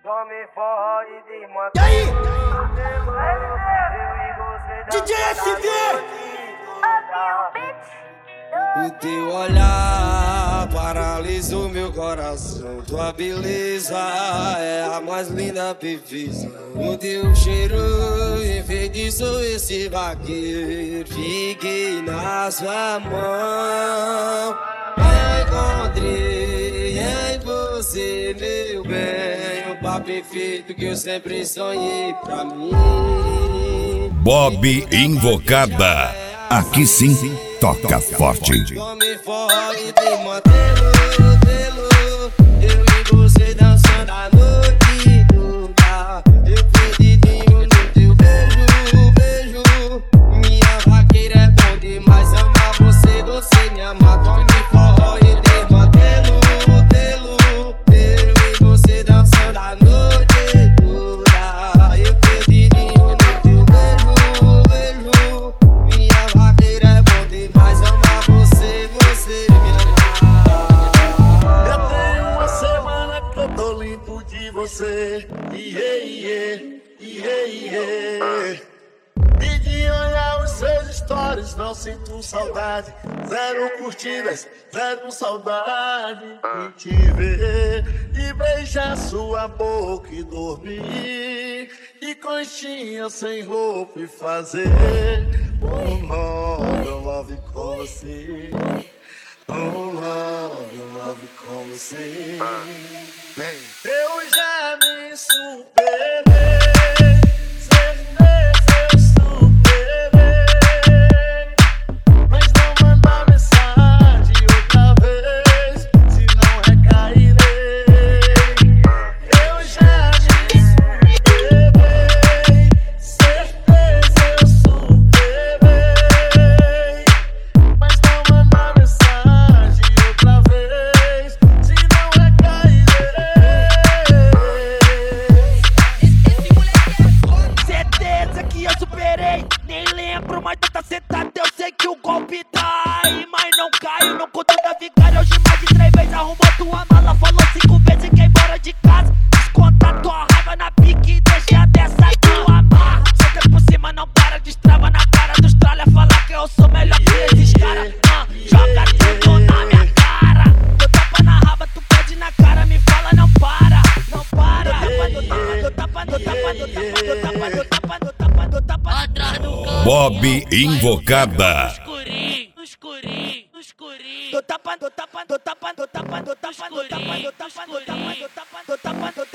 Tome forró e desmantela. E aí? Eu e você DJ SV! O teu olhar paralisou meu coração. Tua beleza é a mais linda perfeição. O teu cheiro enfeitiçou esse vaqueiro. Fiquei na sua mão. Encontrei em você, meu bem, o par perfeito que eu sempre sonhei pra mim. Bob Invocada. Aqui sim, toca forte. Tome forró e desmantelo, eu e você dançando a noite toda. Eu perdido no teu beijo. Minha vaqueira é bom demais, amar você, você me ama. Tome forró e desmantelo, eu e você dançando a noite toda. Eu perdido no teu beijo. Minha vaqueira é bom demais, amar você, você me ama. Já tem uma semana que eu tô limpo de você. E de olhar os seus stories não sinto saudade. Zero curtidas, zero saudade de te ver e beijar sua boca e dormir de conchinha sem roupa e fazer um love com você. Love com você. Eu já me superei, certeza eu superei. Mas não manda mensagem outra vez, senão recairei. Eu já me superei, certeza eu superei. Mas não manda mensagem outra vez, senão recairei. Certeza que eu superei, nem lembro, mas tu tá sentado, eu sei que o golpe tá aí, mas não caio, não conto da vigária. Hoje mais de 3 vezes arrumou tua mala, falou 5 vezes que é embora de casa. Desconta tua raiva na pique e deixa dessa tua amarra. Senta por cima, não para, destrava na cara dos tralha, fala que eu sou melhor que esses caras. Joga tudo na minha cara, eu tapa na raba, tu pede na cara, me fala não para, não para. Eu tapa atrás do canto. Bob Invocada. No escurinho. Do tapa,